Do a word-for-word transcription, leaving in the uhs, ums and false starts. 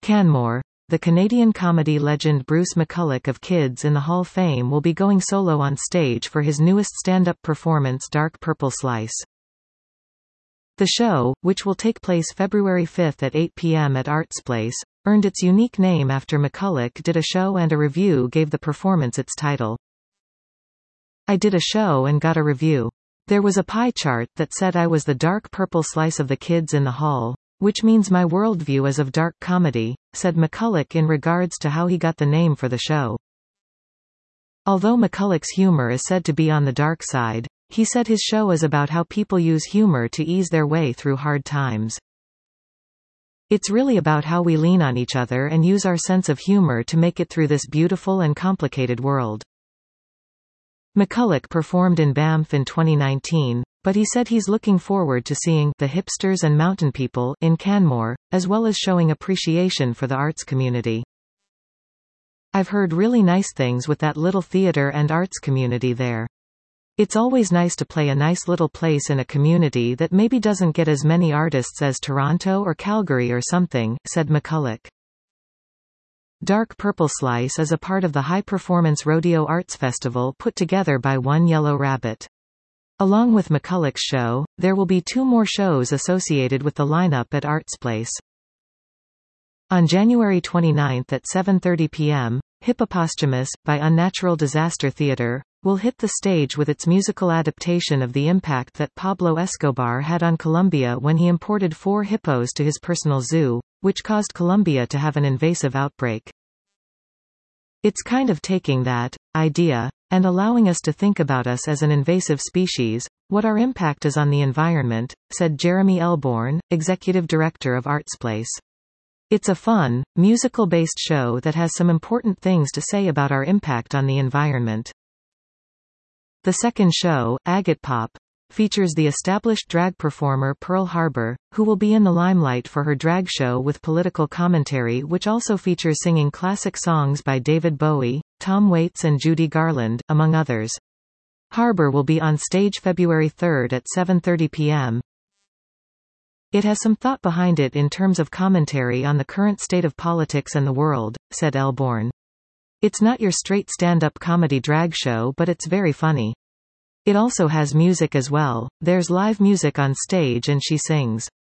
Canmore. The Canadian comedy legend Bruce McCulloch of Kids in the Hall fame will be going solo on stage for his newest stand-up performance Dark Purple Slice. The show, which will take place February fifth at eight p m at Artsplace, earned its unique name after McCulloch did a show and a review gave the performance its title. I did a show and got a review. There was a pie chart that said I was the dark purple slice of the kids in the hall, which means my worldview is of dark comedy, said McCulloch in regards to how he got the name for the show. Although McCulloch's humor is said to be on the dark side, he said his show is about how people use humor to ease their way through hard times. It's really about how we lean on each other and use our sense of humor to make it through this beautiful and complicated world. McCulloch performed in Banff in twenty nineteen, but he said he's looking forward to seeing the hipsters and mountain people in Canmore, as well as showing appreciation for the arts community. I've heard really nice things with that little theater and arts community there. It's always nice to play a nice little place in a community that maybe doesn't get as many artists as Toronto or Calgary or something, said McCulloch. Dark Purple Slice is a part of the High Performance Rodeo Arts Festival put together by One Yellow Rabbit. Along with McCulloch's show, there will be two more shows associated with the lineup at Artsplace. On January twenty-ninth at seven thirty p m, Hippopotamus, by Unnatural Disaster Theatre, will hit the stage with its musical adaptation of the impact that Pablo Escobar had on Colombia when he imported four hippos to his personal zoo, which caused Colombia to have an invasive outbreak. It's kind of taking that idea and allowing us to think about us as an invasive species, what our impact is on the environment, said Jeremy Elborn, executive director of Artsplace. It's a fun, musical-based show that has some important things to say about our impact on the environment. The second show, Agate Pop, features the established drag performer Pearl Harbor, who will be in the limelight for her drag show with political commentary, which also features singing classic songs by David Bowie, Tom Waits and Judy Garland, among others. Harbor will be on stage February third at seven thirty p m It has some thought behind it in terms of commentary on the current state of politics and the world, said Elborn. It's not your straight stand-up comedy drag show, but it's very funny. It also has music as well, there's live music on stage and she sings.